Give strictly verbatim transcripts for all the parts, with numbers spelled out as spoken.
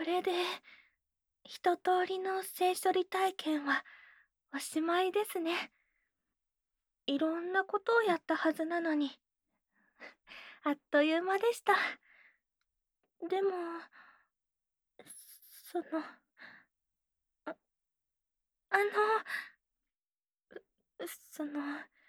れで、一通りの性処理体験はおしまいですね。いろんなことをやったはずなのに、あっという間でした。でも、その、あ、あの、その、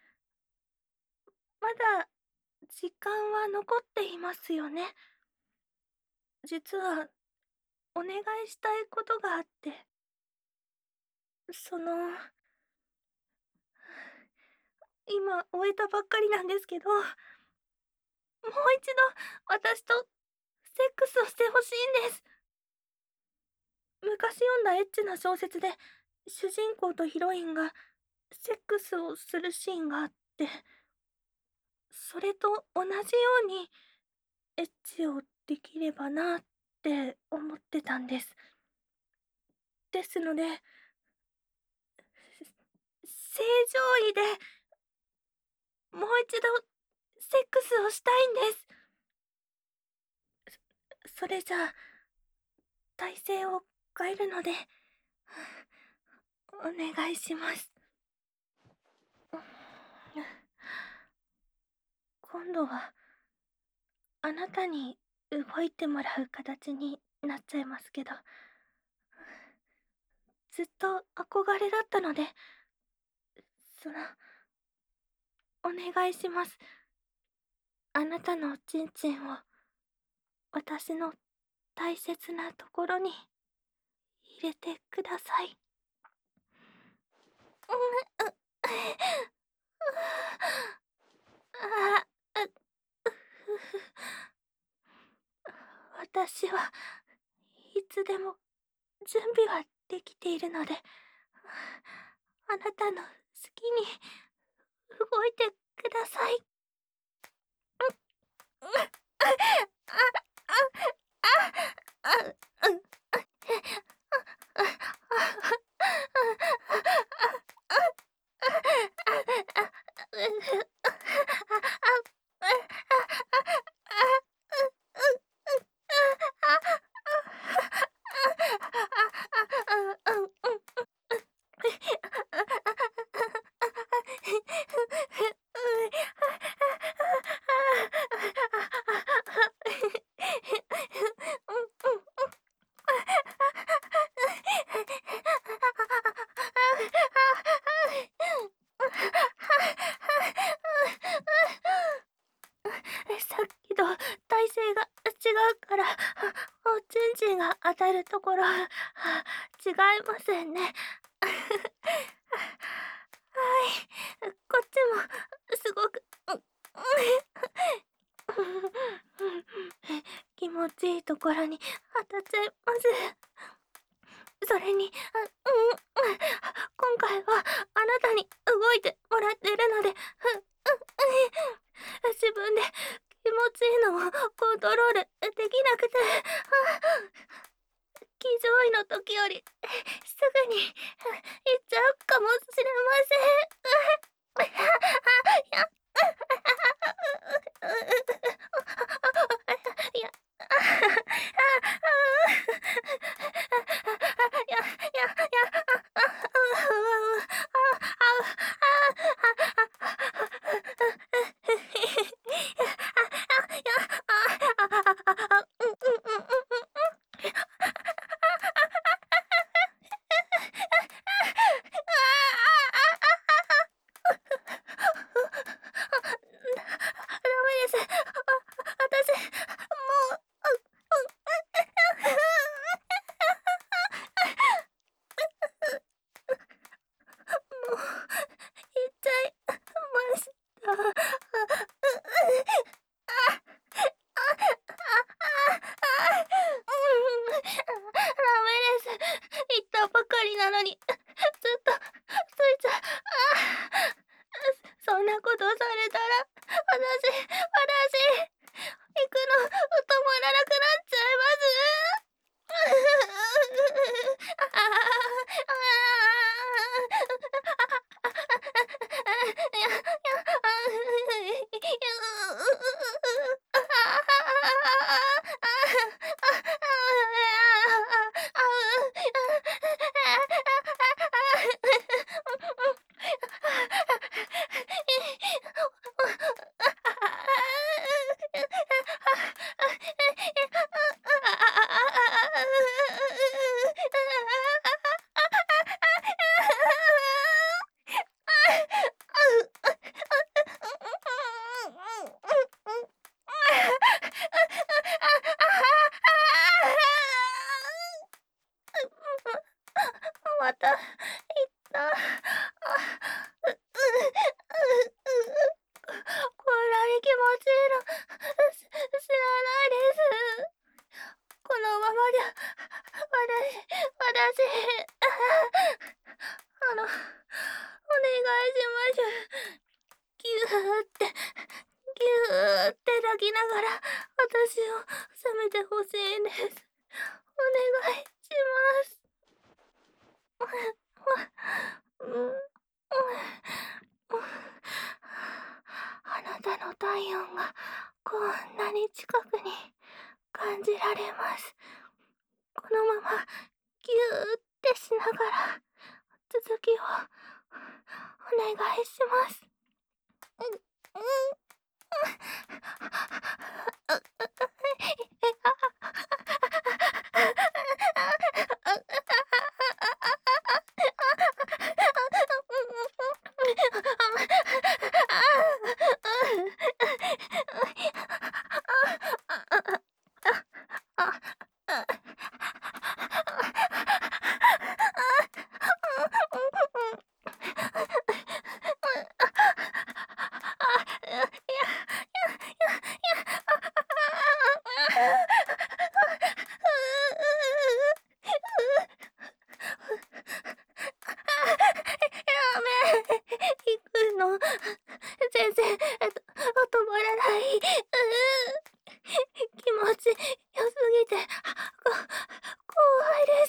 まだ時間は残っていますよね。実は、お願いしたいことがあって、その、今終えたばっかりなんですけど、もう一度私とセックスをしてほしいんです。昔読んだエッチな小説で、主人公とヒロインがセックスをするシーンがあって、それと同じようにエッチをできればなって思ってたんです。ですので、正常位でもう一度セックスをしたいんです。それじゃあ、体勢を変えるので、お願いします。今度は、あなたに動いてもらう形になっちゃいますけど、ずっと憧れだったので、その、お願いします。あなたのおちんちんを、私の大切なところに入れてください。うん、う、あ、う、私はいつでも準備はできているので、あなたの好きに動いてください。さっきと体勢が違うから、おちんちんが当たるところ、違いますね。はい、こっちもすごく、気持ちいいところに当たっちゃいます。それに、あ、うん、今回はあなたに動いてもらってるので、自分で気持ちいいのをコントロールできなくて、騎乗位の時よりすぐに行っちゃうかもしれません。いや、 しい。あの、お願いします。ぎゅーって、ぎゅーって抱きながら、私を覚めてほしいんです。お願いします。うん、うん、あなたの体温がこんなに近くに感じられます。このままぎゅーってしながら続きをお願いします。うん、やめ、行くの。全然、えっと、止まらない。う気持ち良すぎて、こ、怖いです。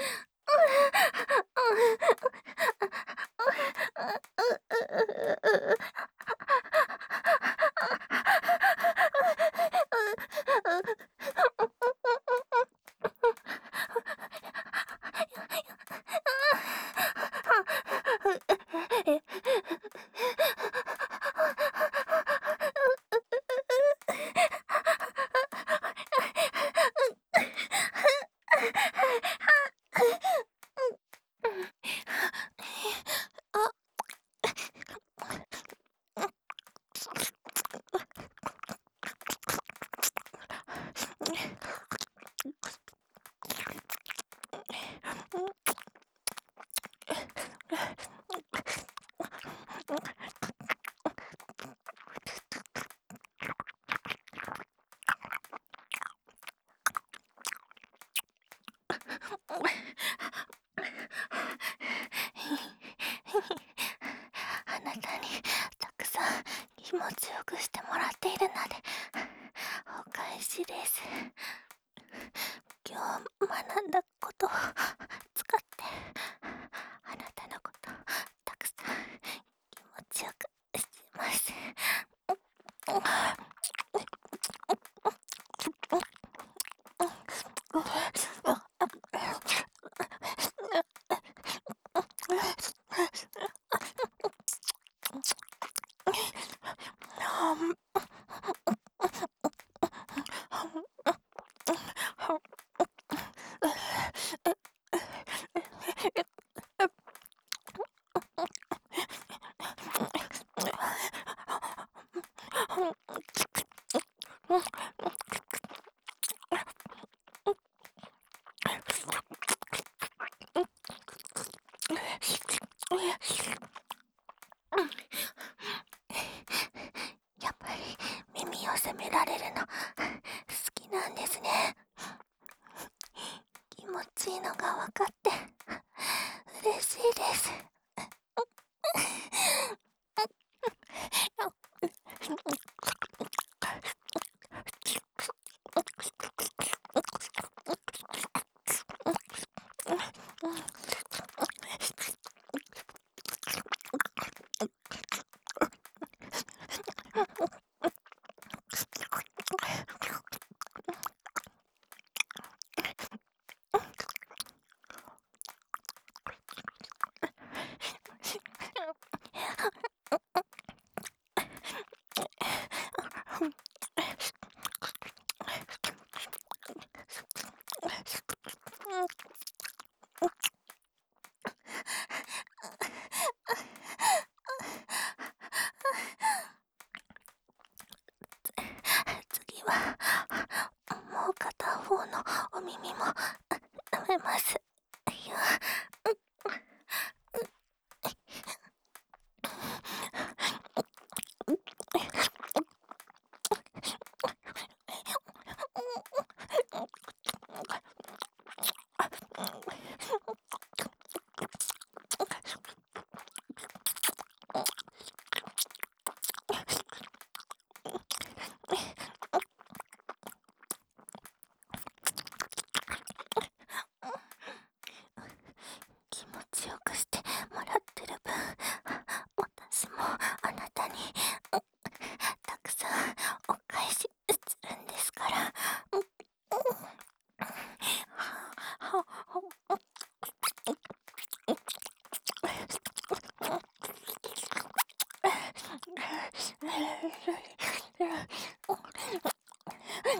あなたにたくさん気持ちよくしてもらっているので、お返しです。今日学んだことを使ってあなたのことたくさん気持ちよくしてます。やっぱり耳を責められるの好きなんですね。気持ちいいのが分かって嬉しいです。次はもう片方のお耳も舐めます。いや、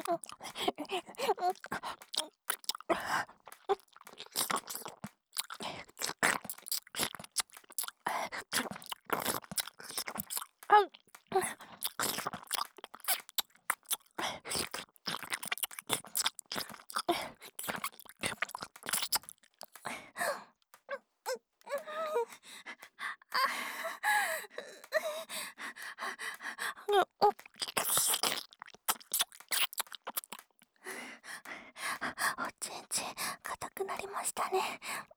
おちんちん硬くなりましたね。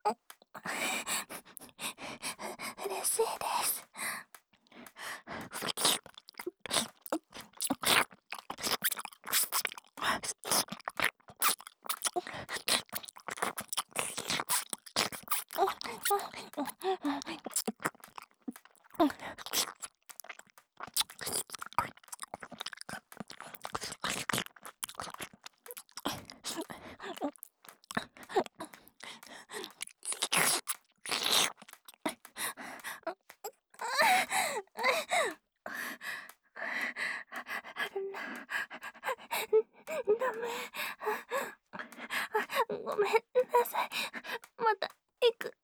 嬉しいです。ダメ。ごめんなさい。また行く。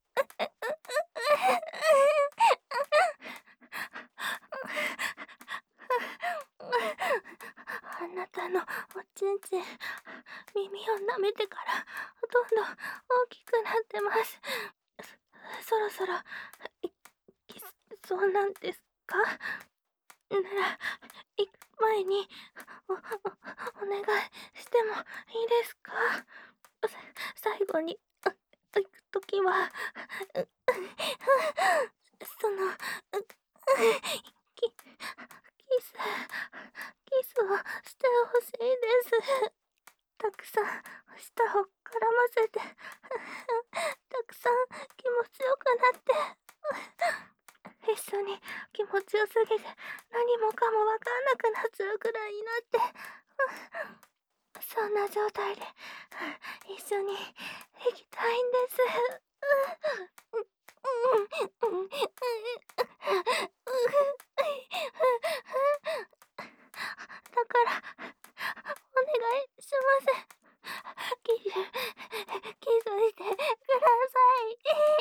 あなたのおちんちん、耳を舐めてからどんどん大きくなってます。そ、そろそろいきそうなんですか？なら行く前にお、お、お願いしてもいいですか？さ最後にあ行くときはうそのうきキスキスをしてほしいです。たくさん舌を絡ませてたくさん気持ちよくなって一緒に気持ちよすぎて何もかもわかんなくなっちゃうくらいになってそんな状態で一緒に行きたいんです。だからお願いします。キス、キスしてください。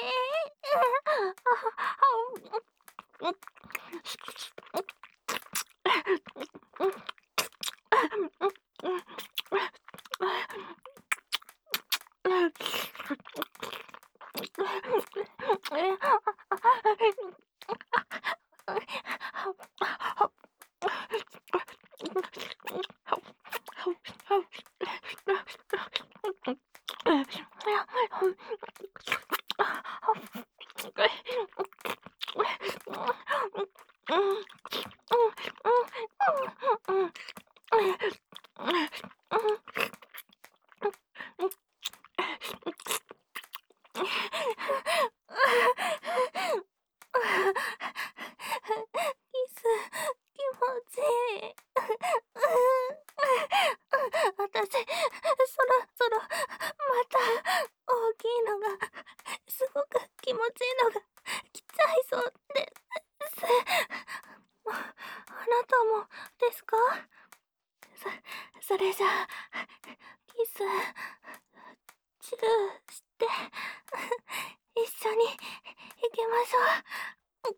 キス、気持ちいい。私、そろそろ、また、大きいのが、すごく気持ちいいのが、来ちゃいそうです。あなたも、ですか？そ、それじゃあ、キス、チューして、一緒に行きましょう。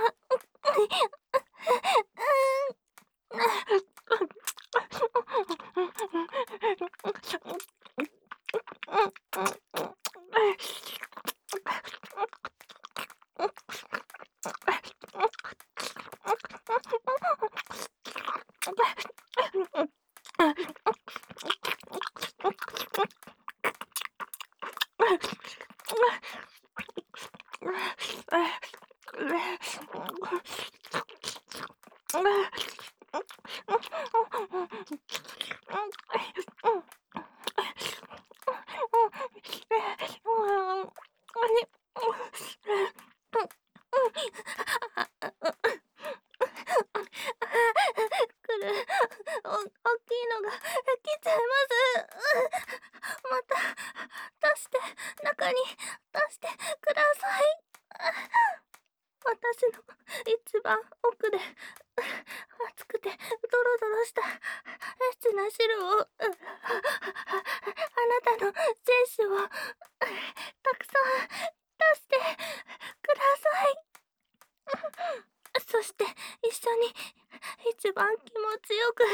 くる、お、大きいのが来ちゃいます。また、出して、中に出してください。私の一番奥で熱くてドロドロしたエッチな汁を、あなたの精子をたくさん出してください。そして一緒に一番気持ちよく、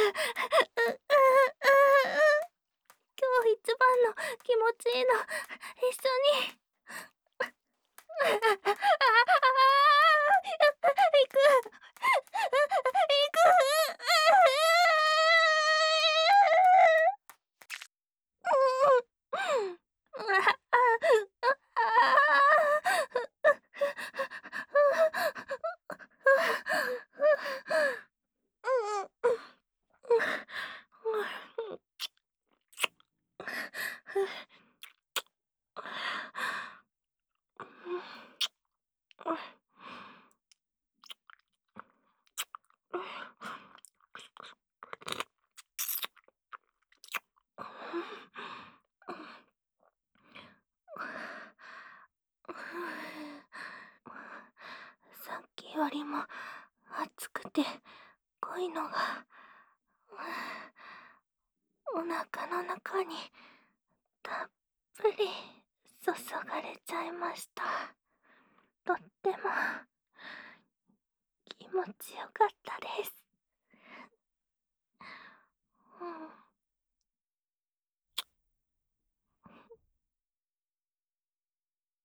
今日一番の気持ちいいの一緒に。行く。行く。さっきよりも熱くて濃いのがお腹の中にたっぷり注がれちゃいました。とっても気持ちよかったです。うん